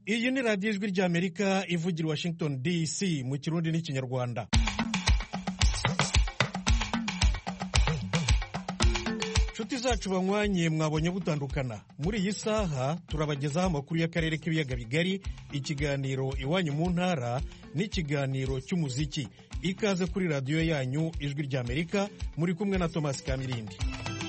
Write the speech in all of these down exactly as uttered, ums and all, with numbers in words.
iyi ni radiyo ijwi ry'Amerika ivugira Washington D C mu kirundi n'ikinyarwanda. Nshuti zacu banywanye mwabonye butandukana. Muri iyi saha turabagezaho amakuru y'akarere k'ibiyaga bigari, ikiganiro iwanyu mu ntara n'ikiganiro cy'umuziki. Ikaze kuri radiyo yanyu ijwi ry'Amerika, muri kumwe na Thomas Kamirindi.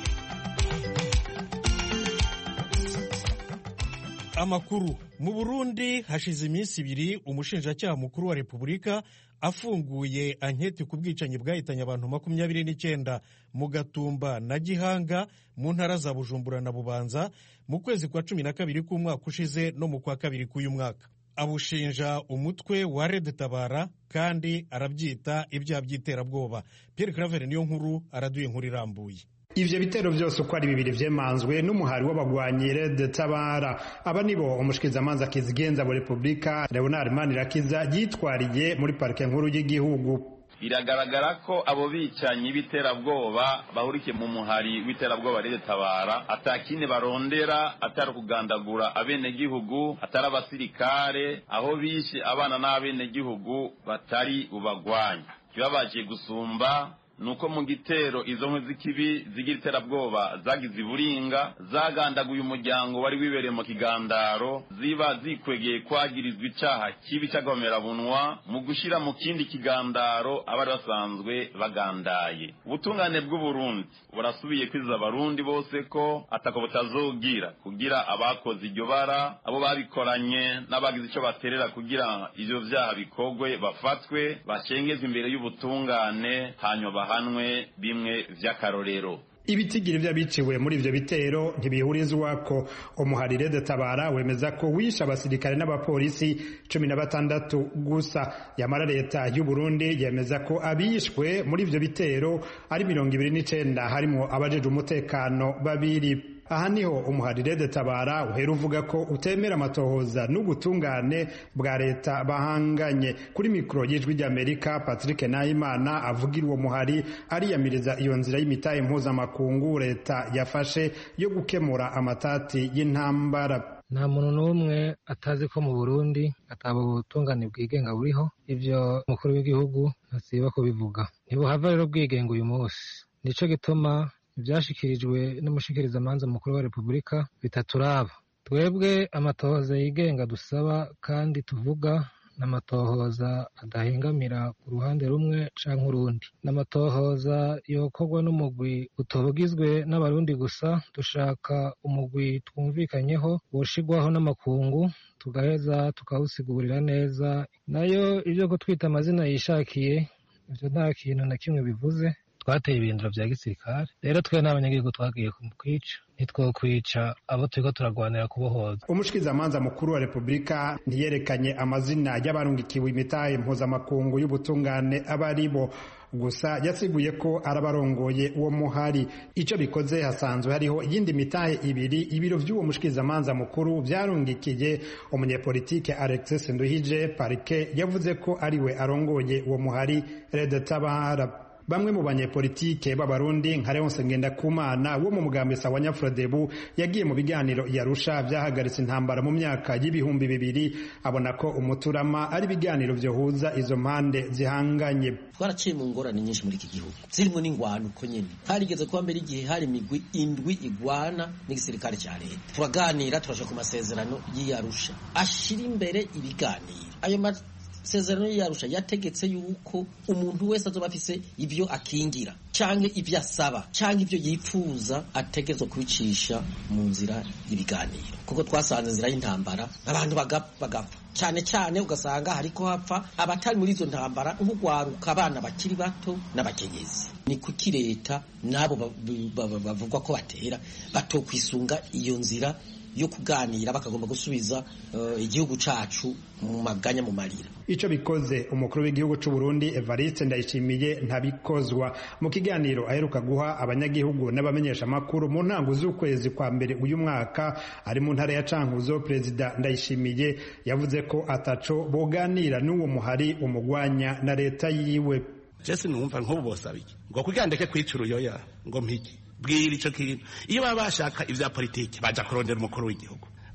Amakuru. Mu Burundi hashize iminsi ibiri umushinjacyaha mukuru wa Repubulika afunguye anketi ku bwicanyi bwahitanye abantu makumyabiri n'icyenda mu Gatumba na Gihanga mu ntara za Bujumbura na Bubanza mu kwezi kwa cumi na kabiri k'umwaka ushize no mu kwa kabiri k'uyu mwaka. Abushinja umutwe wa Red Tabara kandi arabyita ibyaha by'iterabwoba. Pierre Claver niyo nkuru araduye inkuru irambuye. Ivyo bitero vyose uko ari bibiri vyemanzwe n'umuhari w'abagwanyi Red Tabara. Aba nibo umushikizamanza kizigenza wa Repubulika Leonard Manirakiza yitwariye muri parike nkuru y'igihugu. Biragaragara ko abo bicanyi b'iterabwoba bahurikiye mu muhari w'iterabwoba Red Tabara atakine barondera atari kugandagura abene gihugu atari abasirikare, aho bishe abana n'abene gihugu batari ubagwanya. Kibabaje gusumba nuko mu gitero izo nkwe z'ikibi zigira iterabwoba zagize iburinga zagandaguye umuryango wari wibereye mu kigandaro, ziba zikwegeye kwagirizwa icaha kibi cy'agahomerabunwa mu gushira mu kindi kigandaro abari basanzwe bagandaye. Ubutungane bw'u Burundi burasubiye kwiza abarundi bose ko atako butazogira kugira abakoze iryo bara, abo babikoranye n'abagize ico baterera kugira ivyo vyaha bikogwe bafatwe bashengezwe imbere y'ubutungane hanyuma hanwe bimwe vy'akarorero. Ibitigiri vy'abiciwe muri ivyo bitero ntibihurizwako. Umuhari Red Tabara wemeza ko wisha abasirikare n'abapolisi cumi na batandatu gusa. Yamara leta y'u Burundi yemeza ko abishwe muri ivyo bitero ari mirongo ibiri n'icenda, harimo abajeje umutekano babiri. Aha niho umuhari Red Tabara uhera uvuga ko utemera amatohoza n'ubutungane bwa leta bahanganye. Kuri mikro y'ijwi ry'Amerika, Patrick Nahimana avugira uwo muhari ariyamiriza iyo nzira y'imitahe mpuzamakungu leta yafashe yo gukemura amatati y'intambara. Nta muntu n'umwe atazi ko mu Burundi ataba ubutungane bwigenga buriho. Ivyo umukuru w'igihugu ntasiba kubivuga. Ntibuhava rero bwigenga uyu munsi. Nico gituma ivyashikirijwe n'umushikirizamanza mukuru wa Repubulika bitaturaba. Twebwe amatohoza yigenga dusaba kandi tuvuga n'amatohoza adahengamira ku ruhande rumwe canke urundi. N'amatohoza yokorwa n'umugwi utobugizwe n'abarundi gusa. Dushaka umugwi twumvikanyeho woshigwaho n'amakungu, tugaheza tukawusigurira neza. Nayo ivyo kutwita amazina yishakiye, ivyo nta kintu na kimwe bivuze. Twateye ibirindiro vya gisirikare, rero twe n'abanyagihugu twagiye kwica, ntitwokwica abo turiko turagwanira kubohoza. Umushikizamanza mukuru wa Repubulika ntiyerekanye amazina y'abarungikiwe imitahe mpuzamakungu y'ubutungane abaribo, gusa yasiguye ko arabarongoye uwo muhari. Ico bikoze hasanzwe hariho iyindi mitahe ibiri ibiro vy'uwo mushikizamanza mukuru vyarungikiye umunyepolitike Alexis Nduhije. Parike yavuze ko ariwe arongoye uwo muhari Red Tabara. Bamwe mu banyepolitike b'abarundi nka Leonce Ngendakumana wo mu mugambi sawa Nyafrodebu yagiye mu biganiro yarusha vyahagaritse intambara mu myaka y'ibihumbi bibiri, abona ko umuturama ari biganiro vyohuza izo mpande zihanganye. Twaraciye mu ngorane nyinshi muri iki gihugu zirimo n'ingwano uko nyene. Harigeze kuba mbere igihe hari imigwi indwi igwana n'igisirikare cya leta. Turaganira turaje ku masezerano y'Arusha ashira imbere ibiganiro. Ayo Sezerano yarusha yategetse yuko umuntu wese azoba afise ivyo akingira canke ivyo asaba canke ivyo yipfuza ategezwe kubicisha mu nzira y'ibiganiro, kuko twasanze inzira y'intambara abantu bagapfa cyane cyane, ugasanga hariko hapfa abatari muri izo ntambara nk'ugwaruka abana bakiri bato n'abakenyezi. Ni kuki leta nabo bavugwa ko batera batokwisunga iyo nzira yo kuganira bakagomba gusubiza uh, igihugu cacu mu maganya mu marira. Ico bikoze umukuru w'igihugu c'u Burundi Evariste Ndayishimiye ntabikozwa. Mu kiganiro aheruka guha abanyagihugu n'abamenyesha makuru mu ntango z'ukwezi kwa mbere uyu mwaka ari mu ntara ya Cankuzo, Perezida Ndayishimiye yavuze ko ataco boganira n'uwo muhari umugwanya na leta yiwe. Jesse numva nk'ubu bosabiki ngo kugandeke kwicura uyoya ngo mpiki bwira ico kintu. Iyo baba bashaka ivya politiki baja kurondera umukuru w'igihugu,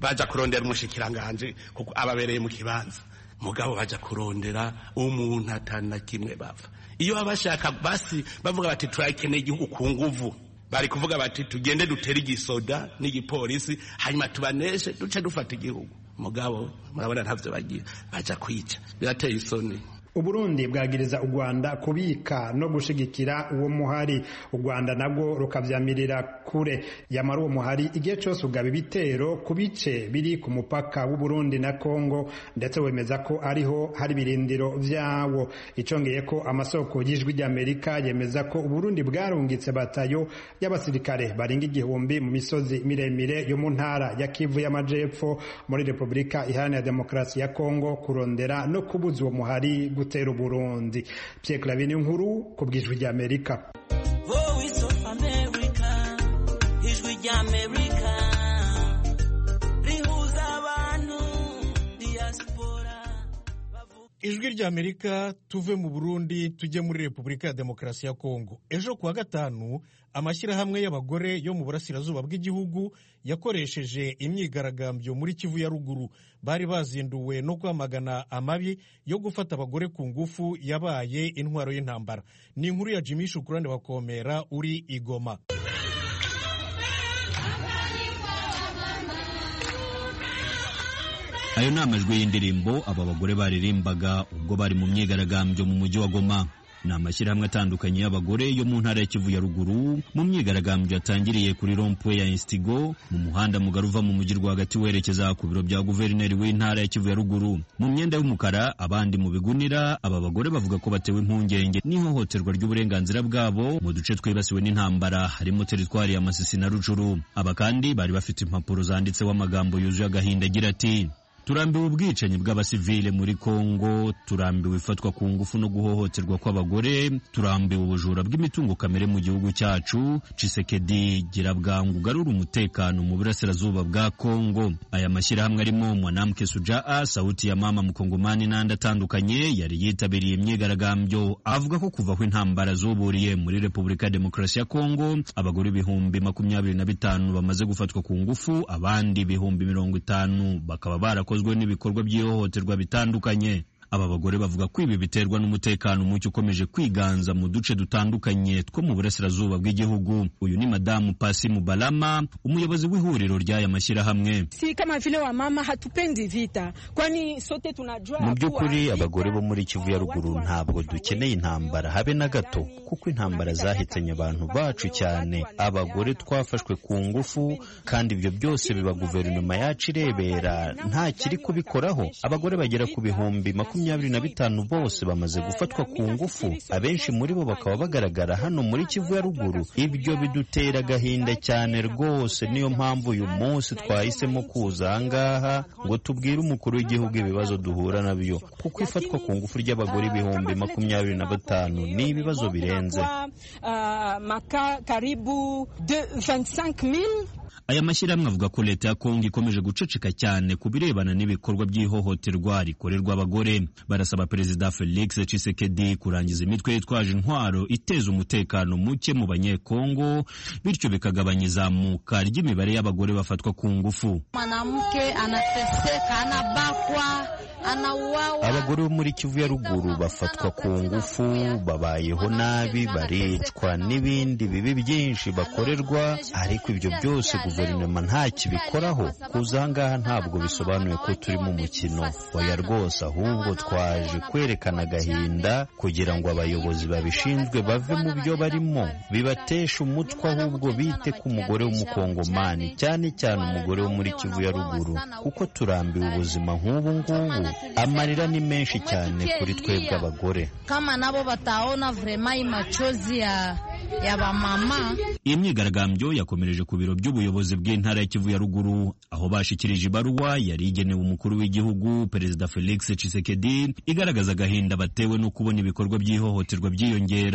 baja kurondera umushikiranganje kuko ababereye mu kibanza mugabo baja kurondera umuntu atana kimwe bava iyo abashaka basi bavuga bati turakeneye igihugu ku nguvu bari kuvuga bati tugende dutere igisoda n'igipolisi hanyuma tubaneshe duce dufata igihugu mugabo murabona ntavyo bagiye baja kwica birateye isoni. Uburundi bwagiriza u Rwanda kubika no gushigikira uwo muhari, u Rwanda nabwo rukavyamirira kure. Yamara uwo muhari igihe cyose ugaba ibitero ku bice biri ku mupaka w'u Burundi na Kongo, ndetse wemeza ko ariho hari birindiro vyawo. Icongeye ko amasoko y'ijwi ry'Amerika yemeza ko u Burundi bwarungitse batayo y'abasirikare baringa igihumbi mu misozi miremire yo mu ntara ya Kivu y'Amajepfo muri Republika Iharanira Demokarasi ya Kongo kurondera no kubuza uwo muhari gutera Burundi. Pierre Clavin Nkuru ku bw'ijwi ry'Amerika. Voice of America, ijwi ry'Amerika, rihuza abantu diaspora. Ijwi ry'Amerika, tuve mu Burundi tujye muri Republika ya Demokarasi ya Kongo. Ejo kuwa gatanu amashyirahamwe y'abagore yo mu burasirazuba bw'igihugu yakoresheje imyigaragambyo muri Kivu ya ruguru. Bari bazinduwe no kwamagana amabi yo gufata abagore ku ngufu yabaye intwaro y'intambara. Ni inkuru ya Jimmy Shukurane Bakomera uri i Goma. Ayo ni amajwi y'indirimbo aba bagore baririmbaga ubwo bari mu myigaragambyo mu mujyi wa Goma. Ni amashyirahamwe atandukanye y'abagore yo mu ntara ya Kivu ya ruguru mu myigaragambyo yatangiriye kuri rond-point ya Instigo mu muhanda mugari uva mu mujyi rwagati werekeza ku biro bya guverineri w'intara ya Kivu ya ruguru. Mu myenda y'umukara, abandi mu bigunira, aba bagore bavuga ko batewe impungenge n'ihohoterwa ry'uburenganzira bwabo mu duce twibasiwe n'intambara harimo teritwari ya Masisi na Rucuru. Aba kandi bari bafite impapuro zanditseho amagambo yuzuye agahinda agira ati: turambiwe ubwicanyi bw'abasivile muri Kongo, turambiwe ifatwa ku ngufu no guhohoterwa kw'abagore, turambiwe ubujura bw'imitungo kamere mu gihugu cyacu. Tshisekedi gira bwangu garura umutekano mu burasirazuba bwa Kongo. Aya mashyirahamwe arimo Mwanamke Sujaa, Sauti ya Mama Mukongomani n'andi atandukanye yari yitabiriye imyigaragambyo avuga ko kuva aho intambara zuburiye muri Republika ya Demokarasi ya Kongo abagore ibihumbi makumyabiri na bitanu bamaze gufatwa ku ngufu, abandi ibihumbi mirongo itanu bakaba bara kozwe n'ibikorwa by'ihohoterwa bitandukanye. Aba bagore bavuga ko ibi biterwa n'umutekano muke ukomeje kwiganza mu duce dutandukanye two mu burasirazuba bw'igihugu. Uyu ni Madamu Pasi Mubalama, umuyobozi w'ihuriro ry'aya mashyirahamwe. Si kama vile wa mama hatupendi vita, kwani sote tunajua. Mu by'ukuri abagore bo muri Kivu ya ruguru ntabwo dukeneye intambara habe na gato, kuko intambara zahitanye abantu bacu cyane. Abagore twafashwe ku ngufu, kandi ibyo byose biba guverinoma yacu irebera, nta kiri kubikoraho. Abagore bagera ku bihumbi makumyabiri na bitanu bose bamaze gufatwa ku ngufu, abenshi muri bo bakaba bagaragara hano muri Kivu ya ruguru. Ibyo bidutera agahinda cyane rwose, niyo mpamvu uyu munsi twahisemo kuza ahangaha ngo tubwire umukuru w'igihugu ibibazo duhura nabyo, kuko ifatwa ku ngufu ry'abagore ibihumbi makumyabiri na batanu ni ibibazo birenze. Aya mashyirahamwe avuga ko leta ya Kongo ikomeje guceceka cyane ku birebana n'ibikorwa by'ihohoterwa rikorerwa abagore. Barasaba Perezida Felix Tshisekedi kurangiza imitwe yitwaje intwaro iteza umutekano muke mu banyekongo, bityo bikagabanya izamuka ry'imibare y'abagore bafatwa ku ngufu. Mwanamke anateseka, anabakwa, anauawa. Abagore bo muri Kivu ya ruguru bafatwa ku ngufu, babayeho nabi, baricwa n'ibindi bibi byinshi bakorerwa, ariko ibyo byose guverinoma nta kibikoraho. Kuza ngaha ntabwo bisobanuye ko turi mu mukino, oya rwose, ahubwo twaje kwerekana agahinda kugira ngo abayobozi babishinzwe bave mu byo barimo, bibatesha umutwe, ahubwo bite ku mugore w'umukongomani, cyane cyane umugore wo muri Kivu ya ruguru, kuko turambiwe ubuzima nk'ubu ngubu. Amarira ni menshi cyane kuri twebwe abagore. Kama nabo bataona vrema imachozi ya yaba mama. Iyi myigaragambyo yakomereje ku biro by'ubuyobozi bw'intara ya Kivu ya ruguru, aho bashikirije ibaruwa yari igenewe umukuru w'igihugu Perezida Felix Tshisekedi igaragaza agahinda batewe no kubona ibikorwa by'ihohoterwa byiyongera.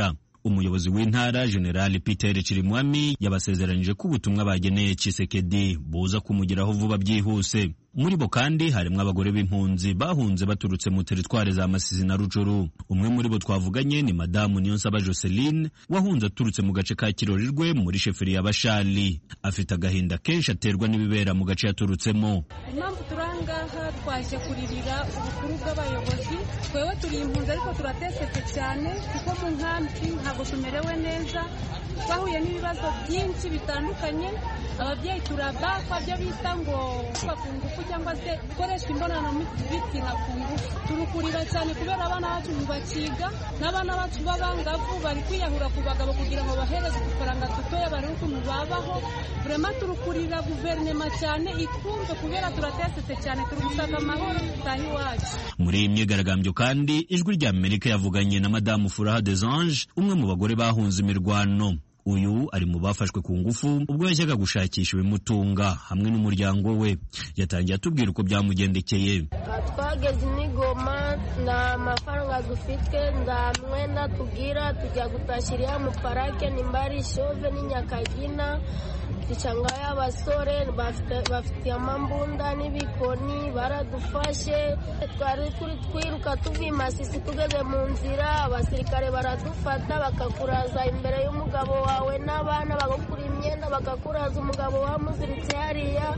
umuyobozi w'intara General Peter Chirimwami yabasezeranije ko ubutumwa bageneye Tshisekedi buza kumugeraho vuba byihuse. Muri bo kandi harimo abagore b'impunzi bahunze baturutse mu teritware za Masisi na Rucuru. Umwe muri bo twavuganye ni Madamu Niyonsaba Joseline wahunze aturutse mu gace ka Kirorirwe muri sheferi ya Bashali. Afite agahinda kenshi aterwa n'ibibera mu gace yaturutsemo. Impamvu turangaha twaje kuririra ubukuru bw'abayobozi, twewe turi impunzi ariko turatesetse cyane kuko mu nkambi ntabwo tumerewe neza, twahuye n'ibibazo byinshi bitandukanye. Ababyeyi turabakwa byo bita ngo bakungufu cyangwa se gukoresha imibonano mpuzabitsina ku ngufu. Turukurira cyane kubera abana bacu bakiga n'abana bacu b'abangavu bari kwiyahura ku bagabo kugira ngo bahereze udufaranga dutoya barebe ukuntu babaho. Vrema turukurira guverinoma cyane itwumve kubera turatesetse cyane, turi gusaka amahoro tutaha iwacu. Muri iyi myigaragambyo kandi ijwi rya Amerika yavuganye na Madamu Furaha des Anges, umwe mu bagore bahunze imirwano. Uyu ari mu bafashwe ku ngufu ubwo yajyaga gushakisha ibimutunga hamwe n'umuryango we. Yatangiye atubwira uko byamugendekeye. Twageze n'Igoma na amafaranga dufite nda mwenda tugira tujya gutashiriya mu parake nimbari Shove n'Inyakagina. Ichanga y'abasore bafite amambunda n'ibikoni baradufashe, twari turi twiruka tuvi Masisi tugeze mu nzira abasirikare baradufata bakakuraza imbere y'umugabo wawe n'abana bagakura imyenda bakakuraza umugabo wamuziritse hariya.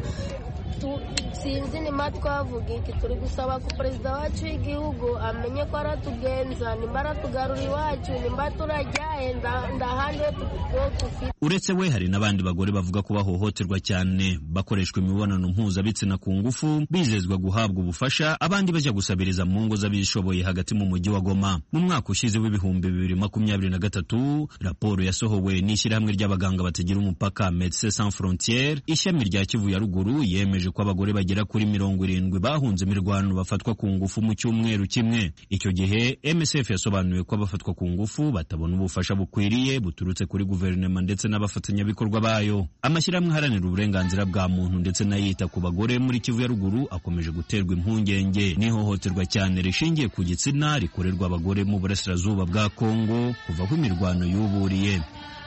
Sinzi nima twavuga iki, turi gusaba ku perezida wacu w'igihugu amenye ko aratugenza, nimba aratugarura iwacu, nimba turajyaye ndahandi tufite. Uretse we hari n'abandi bagore bavuga ko bahohoterwa cyane, bakoreshwa imibonano mpuzabitsina ku ngufu, bizezwa guhabwa ubufasha, abandi bajya gusabiriza mu ngo z'abishoboye hagati mu mujyi wa Goma. Mu mwaka ushize w'ibihumbi bibiri makumyabiri na gatatu, raporo yasohowe n'ishyirahamwe ry'abaganga batagira umupaka Médecins Sans Frontières, ishami rya Kivu ya ruguru yemeje ko abagore bagera kuri mirongo irindwi bahunze imirwano bafatwa ku ngufu mu cyumweru kimwe. Icyo gihe M S F yasobanuye ko abafatwa ku ngufu batabona ubufasha bukwiriye buturutse kuri guverinoma ndetse n'abafatanyabikorwa bayo. Amashyirahamwe aharanira uburenganzira bwa muntu ndetse n'ayita ku bagore muri Kivu ya ruguru akomeje guterwa impungenge n'ihohoterwa cyane rishingiye ku gitsina rikorerwa abagore mu burasirazuba bwa Kongo kuva aho imirwano yuburiye.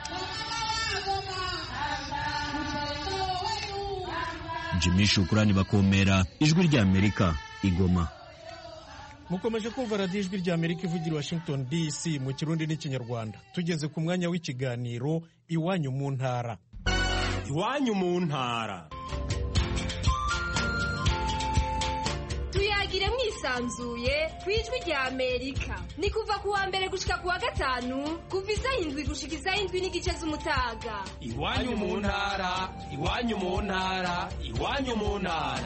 Jimmy Shukrani Bakomera, ijwi rya Amerika, Igoma. Mukomeje kumva radiyo ijwi rya Amerika ivugira Washington D C mu Kirundi n'Ikinyarwanda. Tugeze ku mwanya w'ikiganiro Iwanyu mu ntara. Iwanyu mu ntara. Tuyagire mwisanzuye ku ijwi rya Amerika. Ni kuva ku wa mbere gushika ku wa gatanu, kuva isaha indwi gushika isaha indwi n'igice z'umutaga. Iwanyu mu ntara, iwanyu mu ntara, iwanyu mu ntara.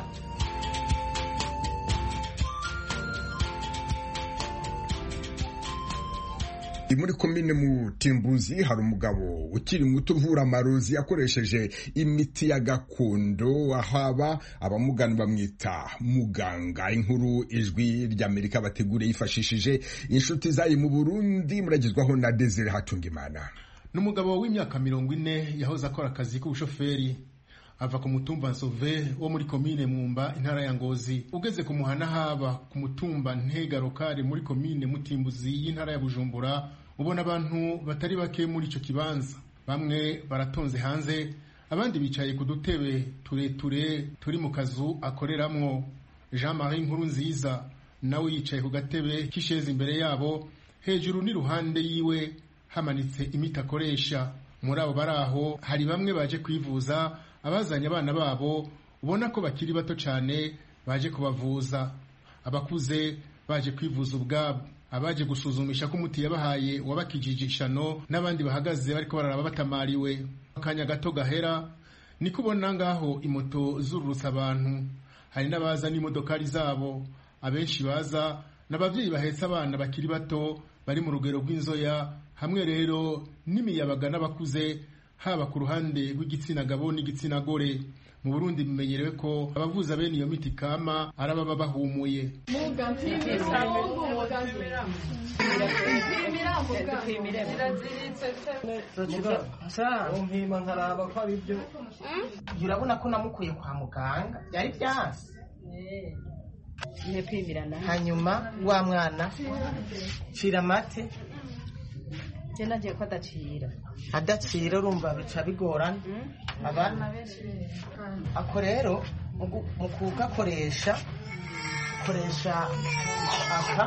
Muri komine Mutimbuzi hari umugabo ukiri muto uvura amarozi akoresheje imiti ya gakondo, ahaba abamugana bamwita muganga. Inkuru ijwi ry'Amerika bategure yifashishije inshuti zayo mu Burundi, muragezwaho na Desire Hatungimana. N'umugabo w'imyaka mirongo ine yahoze akora akazi k'ubushoferi, ava ku mutumba Nsove wo muri komine Mwumba intara ya Ngozi, ugeze ku muhana haba ku mutumba Ntegarokare muri komine Mutimbuzi y'intara ya Bujumbura, ubona abantu batari bake muri ico kibanza. Bamwe baratonze hanze, abandi bicaye ku dutebe tureture turi mu kazu akoreramwo. Jean-Marie Nkurunziza nawe yicaye ku gatebe k'isheze imbere yabo, hejuru ni ruhande yiwe hamanitse imiti akoresha. Muri abo baraho hari bamwe baje kwivuza, abazanye abana babo ubona ko bakiri bato cyane baje kubavuza, abakuze baje kwivuza ubwabo, abaje gusuzumisha ko umuti yabahaye wabakijijishano, n'abandi bahagaze bariko bararaba batamariwe. Akanya gato gahera ni kubona ngaho imoto zururutsa abantu, hari n'abaza n'imodokari zabo, abenshi baza n'abavyeyi bahetse abana bakiri bato bari mu rugero rw'inzoya, hamwe rero n'imiyabaga n'abakuze, haba ku ruhande rw'igitsina gabo n'igitsina gore. Mu Burundi bimenyerewe ko abavuza bene iyo miti kama arababa bahumuye. Urabona ko namukuye kwa muganga byari byanse. Hanyuma wa mwana cira mate je nagiye ko adacira adacira urumva bica bigorana abana ako rero mu kugakoresha koresha aka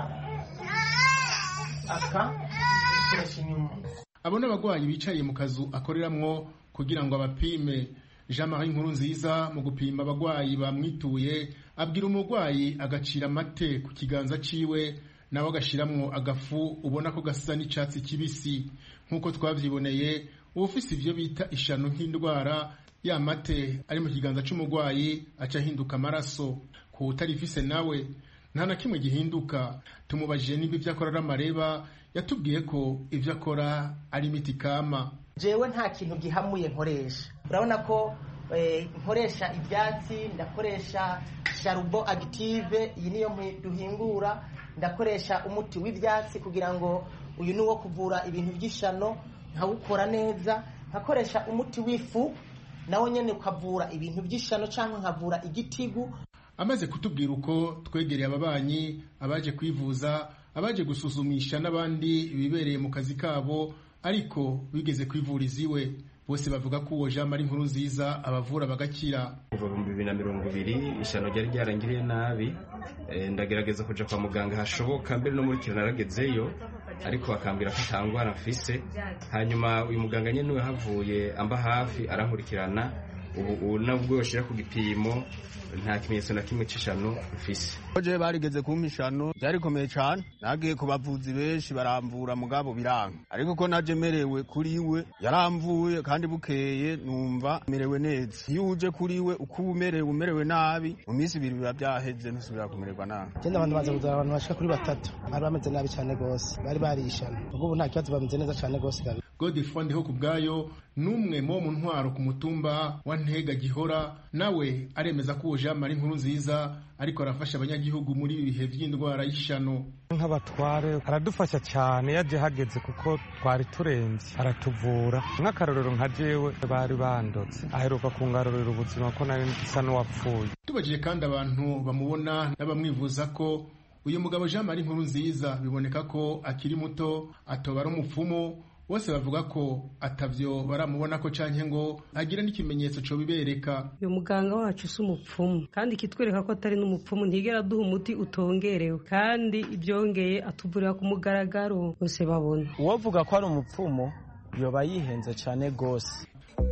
aka koresha inyuma. Abo n'abagwayi bicaye mu kazu akoreramwo kugira ngo abapime. Jean-Marie Nkurunziza mu gupima abagwayi bamwituye abwira umugwayi agacira amate ku kiganza ciwe nawe agashiramwo agafu ubona ko gasa n'icatsi kibisi nk'uko twavyiboneye ufise ivyo bita ishano nk'indwara ya mate ari mu kiganza c'umugwayi aca hinduka amaraso ku utarifise nawe nta na kimwe gihinduka. Tumubajije niba ivyo akora amareba yatubwiye ko ivyo akora ari imiti kama. Jewe nta kintu gihamuye nkoresha, urabona ko nkoresha ibyatsi, ndakoresha sharubo active, iyi niyo duhingura, ndakoresha umuti w'ibyatsi kugira ngo uyu ni wo kuvura ibintu by'ishano nkawukora neza, nkakoresha umuti w'ifu nawo nyene ukavura ibintu by'ishano cyangwa nkavura igitigu. Amaze kutubwira uko twegereye ababanyi, abaje kwivuza, abaje gusuzumisha n'abandi bibereye mu kazi kabo ariko bigeze kwivuriza iwe, bose bavuga ko uwo Jean-Marie Nkurunziza abavura bagakira. Kuva mu bibiri na mirongo ibiri ishano ryari ryarangiriye nabi, ndagerageza kuja kwa muganga hashoboka, mbere no muri kira naragezeyo ariko akambira ko atangwara mfise. Hanyuma uyu muganga nyene niwe havuye amba hafi arankurikirana, ubu nabwo yoshira ku gipimo nta kimenyetso na kimwe c'ishano mfise. Oje barigeze kumpishano byarikomeye cyane, nagiye kubavuzi benshi baramvura mugabo biranga, ariko ko naje merewe kuri we yaramvuye kandi bukeye numva merewe neza. Iyo uje kuri we uko umerewe umerewe nabi mu minsi ibiri biba byaheze ntusubira kumererwa nabi. Genda abantu baza kuzara abantu bashika kuri batatu bari bameze nabi cyane gose, bari barishana, ubwo ubu nta kibazo bameze neza cyane gose. Godefroid Ndiho kubwayo numwe mo mu ntwaro ku mutumba wa Ntega Gihora, nawe aremeza ko Jean-Marie Nkurunziza ariko arafasha abanyagihugu muri ibi bihe by'indwara y'ishano. Nk'abatware aradufasha cyane yaje hageze kuko twari turenze, aratuvura. Nk'akarorero nka jewe bari bandotse aheruka kungarurira ubuzima ko nari nsa n'uwapfuye. Tubajije kandi abantu bamubona n'abamwivuza ko uyu mugabo Jean-Marie Nkurunziza biboneka ko akiri muto, atoba ari umupfumu. Bose bavuga ko atavyo baramubona ko canke ngo agira n'ikimenyetso cyo bibereka. Uyu muganga wacu si umupfumu kandi kitwereka ko atari n'umupfumu, ntigera duha umuti utongerewe kandi ibyongeye atuvurira ku mugaragaro bose babona. Uwavuga ko ari umupfumu yoba yihenze cyane gose.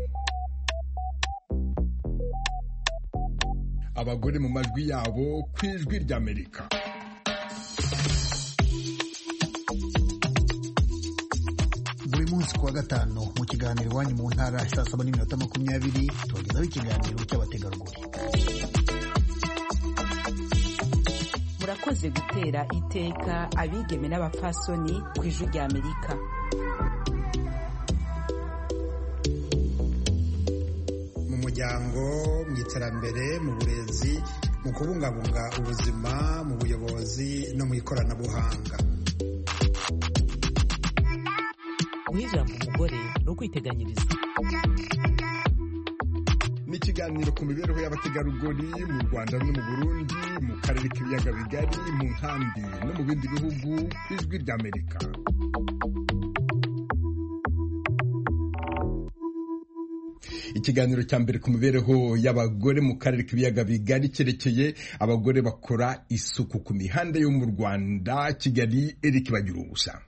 Abagore mu majwi yabo kwijwi ry'Amerika. Munsi kuwa gatanu mu kiganiro iwanyu mu ntara saa saba n'iminota makumyabiri tubagezaho ikiganiro cy'abategarugori. Murakoze gutera iteka abigeme n'abapfasoni ku ijwi rya Amerika. Mu muryango, mu iterambere, mu burezi, mu kubungabunga ubuzima, mu buyobozi no mu ikoranabuhanga. Ijambo umugore no kwiteganyiriza. Ni ikiganiro ku mibereho y'abategarugori mu Rwanda no mu Burundi, mu karere k'ibiyaga bigari, mu nkambi no mu bindi bihugu. Ijwi ry'Amerika. Ikiganiro cya mbere ku mibereho y'abagore mu karere k'ibiyaga bigari cyerekeye abagore bakora isuku ku mihanda yo mu Rwanda. Kigali, Eric Bagirubusa.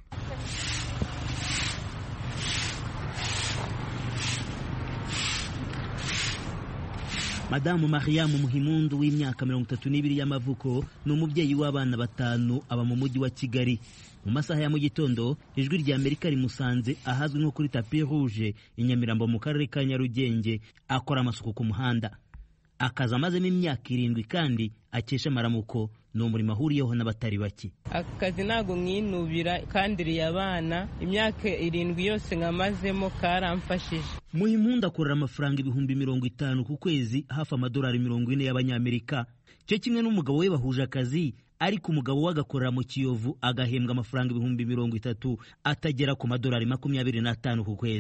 Madamu Mariam Muhimundu w'imyaka mirongo itatu n'ibiri y'amavuko ni umubyeyi w'abana batanu, aba mu mujyi wa Kigali. Mu masaha ya mu gitondo ijwi rya Amerika rimusanze ahazwi nko kuri Tapi Rouge i Nyamirambo mu karere ka Nyarugenge, akora amasuku ku muhanda. Akaza amazemo imyaka irindwi kandi akesha amaramuko, ni umurimo ahuriyeho n'abatari bake. Akazi ntago mwinubira kandi iriye abana, imyaka irindwi yose nkamazemo karamfashije. Muhimundu akorera amafaranga ibihumbi mirongo itanu ku kwezi, hafi amadolari mirongo ine y'abanyamerika. Cyo kimwe n'umugabo we bahuje akazi, ariko umugabo we agakorera mu Kiyovu agahembwa amafaranga ibihumbi mirongo itatu, atagera ku madolari makumyabiri n'atanu ku kwezi.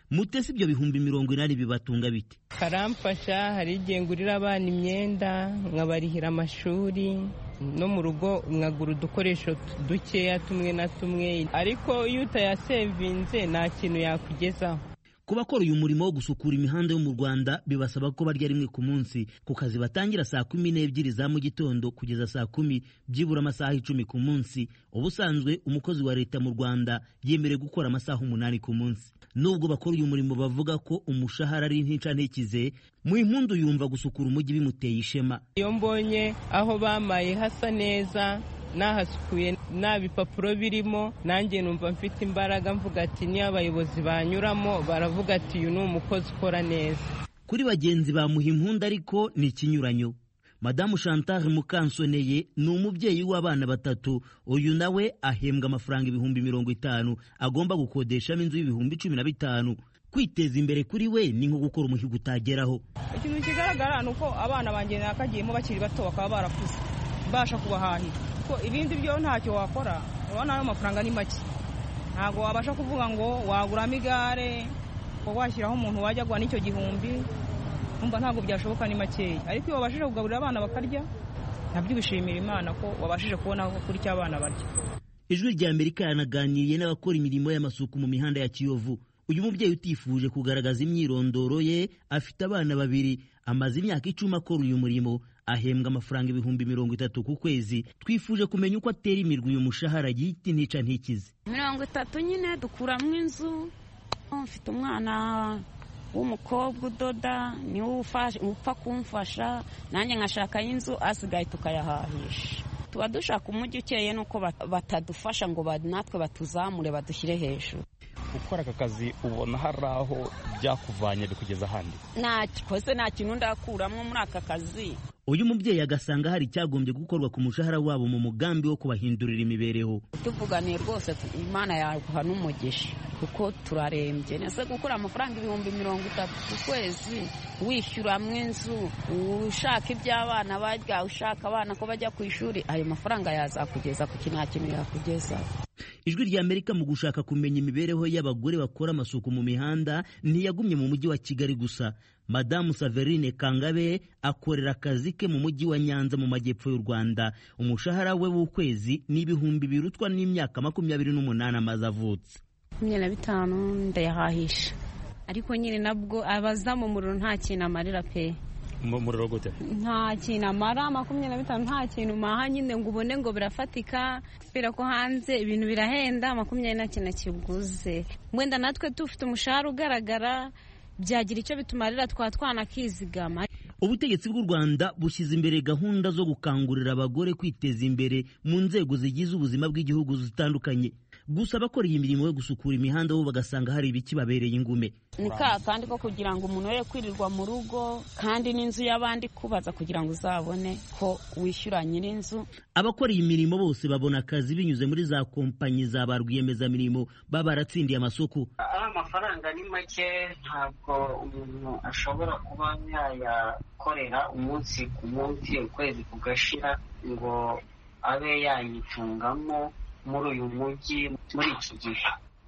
Mutesi ibyo bihumbi mirongo inani bibatunga bite? Karamfasha, hari igihe ngurira abana imyenda, nkabarihira amashuri, no mu rugo nkagura udukoresho dukeya tumwe na tumwe, ariko iyo utayasevinze nta kintu yakugezaho. Ku bakora uyu murimo wo gusukura imihanda yo mu Rwanda bibasaba ko barya rimwe ku munsi, ku kazi batangira saa kumi n'ebyiri za mu gitondo kugeza saa kumi, byibura amasaha icumi ku munsi. Ubusanzwe umukozi wa leta mu Rwanda yemerewe gukora amasaha umunani ku munsi. Nubwo bakora uyu murimo bavuga ko umushahara ari ntica ntikize, mu impundu yumva gusukura umujyi bimuteye ishema. Iyo mbonye aho bamaye hasa neza, nahasukuye, nta bipapuro birimo, nanjye numva mfite imbaraga, mvuga ati niyo abayobozi banyuramo baravuga ati uyu ni umukozi ukora neza. Kuri bagenzi ba Muhimpundu ariko ni ikinyuranyo. Madamu Chantal Mukansoneye ni umubyeyi w'abana batatu. Uyu nawe ahembwa amafaranga ibihumbi mirongo itanu, agomba gukodeshamo inzu y'ibihumbi cumi na bitanu. Kwiteza imbere kuri we ni nko gukora umuhigo utageraho. Ikintu kigaragara ni uko abana banjye nakagiyemo bakiri bato bakaba barakuze, mbasha kubahahira. Ko ibindi byo ntacyo wakora, urabona ayo mafaranga ni make. Ntabwo wabasha kuvuga ngo waguramo igare, ko washyiraho umuntu wajya gwa n'icyo gihumbi, umva ntabwo byashoboka, ni make. Ariko iyo wabashije kugaburira abana bakarya, nabyo bishimira Imana ko wabashije kubona ko kuri cy'abana barya. Ijwi rya Amerika yanaganiriye n'abakora imirimo y'amasuku mu mihanda ya Kiyovu. Uyu mubyeyi utifuje kugaragaza imyirondoro ye afite abana babiri, amaze imyaka icumi akora uyu murimo, ahembwa amafaranga ibihumbi mirongo itatu ku kwezi. Twifuje kumenya uko atera imirwi uyu mushahara yiti ntica ntikize. mirongo itatu nyine dukuramo inzu. Mfite umwana w'umukobwa udoda, niwe upfa kumfasha, nanjye nkashaka inzu, asigaye tukayahahisha. Tuba dushaka umujyi ukeye nuko batadufasha ngo natwe batuzamure badushyire hejuru. Gukora aka kazi ubona hari aho byakuvanye bikugeza ahandi? Ntakoze, nta kintu ndakuramo muri aka kazi. Uyu mubyeyi agasanga hari icyagombye gukorwa ku mushahara wabo mu mugambi wo kubahindurira imibereho. Tuvuganiye rwose Imana yaguha n'umugisha, kuko turarembye. Nese gukora amafaranga ibihumbi mirongo itatu ku kwezi, wishyuramwo inzu, ushaka iby'abana barya, ushaka abana ko bajya ku ishuri, ayo mafaranga yazakugeza ku kintu kintu yakugeza. Ijwi rya Amerika mu gushaka kumenya imibereho y'abagore bakora amasuku mu mihanda ntiyagumye mu mujyi wa Kigali gusa. Madamu Saverine Kangabe akorera akazi ke mu mujyi wa Nyanza mu majyepfo y'u Rwanda. Umushahara we w'ukwezi ni ibihumbi birutwa n'imyaka makumyabiri n'umunani amaze avutse. makumyabiri na bitanu ndayahahisha, ariko nyine nabwo abaza mu muriro nta kintu amarira pe. Muriro gute? Nta kintu amara, makumyabiri na bitanu nta kintu maha nyine ngo ubone ngo birafatika, kubera ko hanze ibintu birahenda, makumyabiri na kintu kiguze. Mwenda natwe tufite umushahara ugaragara, byagira icyo bitumarira twa twana kizigama. Ubutegetsi bw'u Rwanda bushyize imbere gahunda zo gukangurira abagore kwiteza imbere mu nzego zigize ubuzima bw'igihugu zitandukanye. Gusa abakora iyi mirimo yo gusukura imihanda bo bagasanga hari ibiki babereye ingume. Ni ka kandi ko kugira ngo umuntu we kwirirwa mu rugo kandi n'inzu y'abandi kubaza kugira ngo uzabone ko wishyura nyir'inzu. Abakora iyi mirimo bose babona akazi binyuze muri za kompanyi za ba rwiyemezamirimo baba baratsindiye amasoko. Amafaranga ni make, ntabwo umuntu ashobora kuba yayakorera umunsi ku munsi, ukwezi kugashira ngo abe yayitungamo muri uyu mujyi muri iki gihe.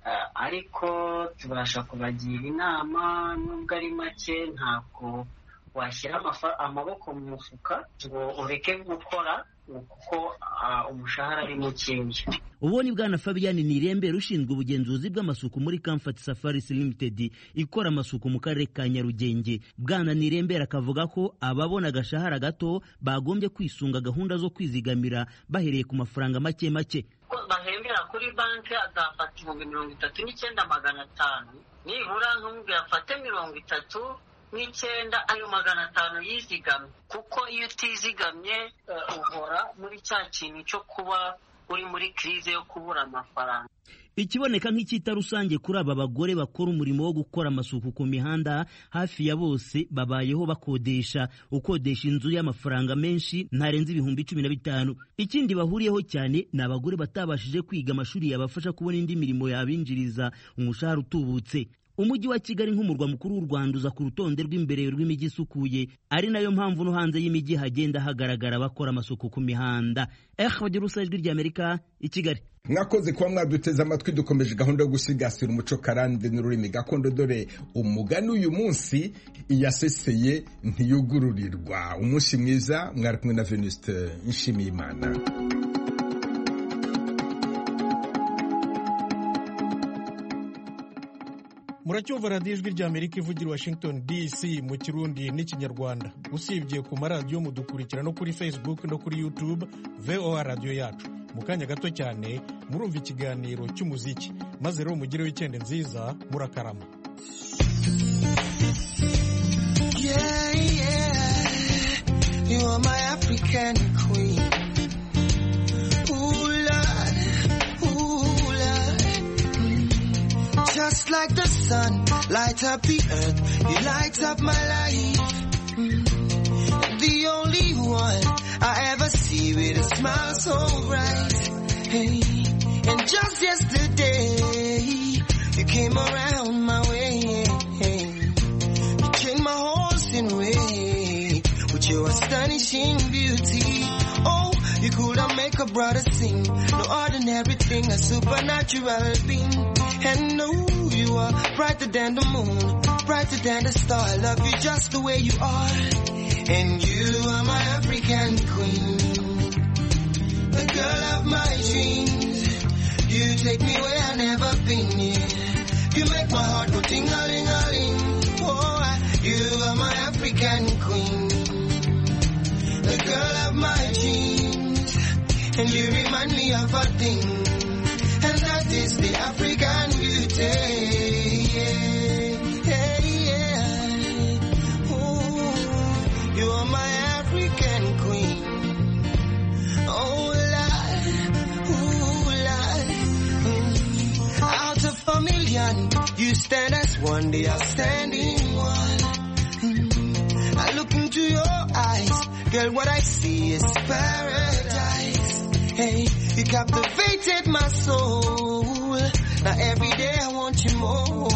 Ariko tubasha kubagira inama, nubwo ari make, ntabwo washyira amaboko mu mufuka ngo ureke gukora kuko umushahara ari mukeya. Ubu ni Bwana Fabian Nirembere ushinzwe ubugenzuzi bw'amasuku muri Comfort Safaris Limited ikora amasuku mu karere ka Nyarugenge. Bwana Nirembere akavuga ko ababona agashahara gato bagombye kwisunga gahunda zo kwizigamira bahereye ku mafaranga make make. Bahembera kuri banki azafata ibihumbi mirongo itatu n'icyenda magana atanu, nibura nk'umubwira afate mirongo itatu n'icyenda, ayo magana atanu yizigamye, kuko iyo utizigamye uhora muri cya kintu cyo kuba uri muri krize yo kubura amafaranga. Ikiboneka nk'icyita rusange kuri aba bagore bakora umurimo wo gukora amasuku ku mihanda, hafi ya bose babayeho bakodesha. Ukodesha inzu y'amafaranga menshi ntarenze ibihumbi cumi na bitanu. Ikindi bahuriyeho cyane ni abagore batabashije kwiga amashuri yabafasha kubona indi mirimo yabinjiriza umushahara utubutse. umujyi wa Kigali nk'umurwa mukuru w'u Rwanda uza ku rutonde rw'imbere rw'imijyi isukuye, ari nayo mpamvu no hanze y'imijyi hagenda hagaragara bakora amasuku ku mihanda. Eh, bagira urusa ijwi ry'Amerika i Kigali. Mwakoze kuba mwaduteze amatwi. Dukomeje gahunda yo gusigasira umuco karande n'ururimi gakondo, dore umugani uyu munsi: iyaseseye ntiyugururirwa. Umunsi mwiza, mwari kumwe na Venuste Nshimiyimana. muracyumva radiyo ijwi ry'Amerika ivugira Washington D C mu Kirundi n'Ikinyarwanda. Usibye ku maradiyo mudukurikira no kuri Facebook no kuri YouTube V O A radiyo yacu. Mu kanya gato cyane murumva ikiganiro cy'umuziki, maze rero mugire weekend nziza, murakarama. Yeah, yeah, you are my African queen. Ooh, Lord, ooh, Lord. Mm. Just like the sun, light up the earth, you light up my life. Mm. The only one I ever see with a smile so bright. Hey, and just yesterday, you came around my way. Hey, you changed my whole scene way with your astonishing beauty. Oh, you could have make a brother sing. No ordinary thing, a supernatural being. And no, you are brighter than the moon, brighter than the star. I love you just the way you are. And you are my African queen, the girl of my dreams. You take me where I've never been, yeah. You make my heart go ting-a-ling-a-ling. Oh, you are my African queen, the girl of my dreams. And you remind me of a thing, and that is the African beauty, yeah, yeah, yeah. Ooh, you are my African queen. Oh, Lord, ooh, Lord. Mm. Out of a million, you stand as one, the outstanding one. Mm. I look into your eyes, girl, what I see is paradise. Hey, you captivated my soul. Now every day I want you more.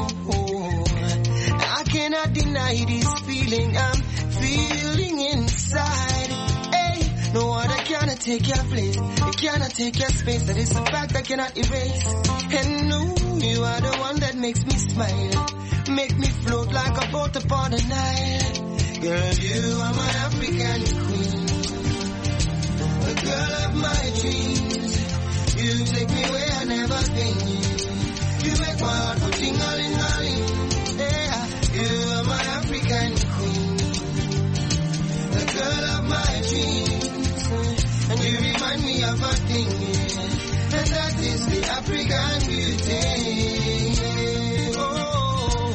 I cannot deny this feeling I'm feeling inside. Hey, no other cannot take your place. It cannot take your space. That is a fact I cannot erase. And no, you are the one that makes me smile, make me float like a boat upon the Nile. Girl, you are my African queen, the girl of my dreams. You take me where I've never been. You make my heart go ting-a-ling-a-ling. Yeah, you are my African queen, the girl of my dreams. And you remind me of a thing, yeah. And that is the African beauty. Oh,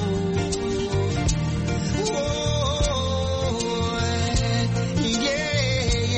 oh, yeah,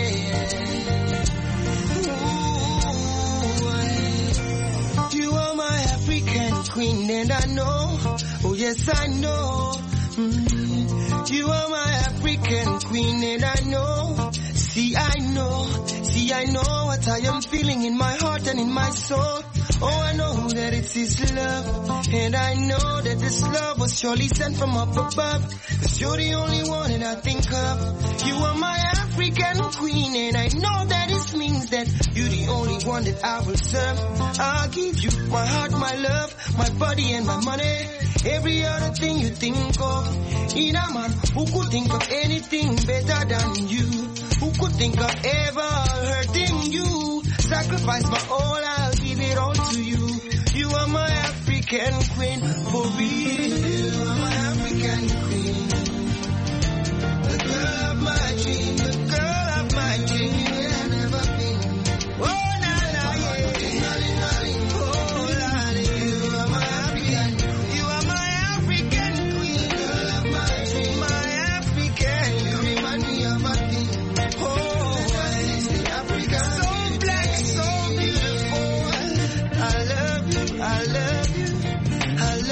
yeah. Ooh, you are my African queen, and I know, oh yes I know. Mm. You are my African queen, and I know. See I know, see I know what I am feeling in my heart and in my soul. Oh, I know that it's His love, and I know that this love was surely sent from up above. Cause you're the only one that I think of. You are my African queen, and I know that it means that you're the only one that I will serve. I'll give you my heart, my love, my body and my money. Every other thing you think of. In a man who could think of anything better than you, who could think of ever hurting you. Sacrifice my all, I'll give it all to you. You are my African queen, for real. You are my African queen, the girl of my dream, the girl of my dream. Where I've never been. Oh, na na, yeah. Oh, Lord, you are my African. You are my African queen, girl of my dream, my African. You remind me of a thing. I love you, I love you, I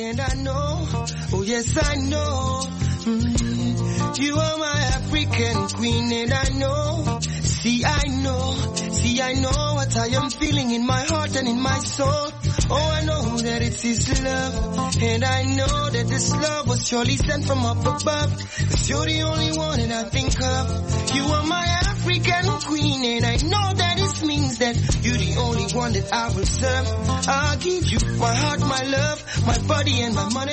and I know, oh yes I know, mm, you are my African queen, and I know, see I know, see I know what I am feeling in my heart and in my soul. Oh, I know that it's His love, and I know that this love was surely sent from up above, 'cause you're the only one that I think of. You are my African queen, and I know that it means that you're the only one that I will serve. I'll give you my heart, my love, my body and my money.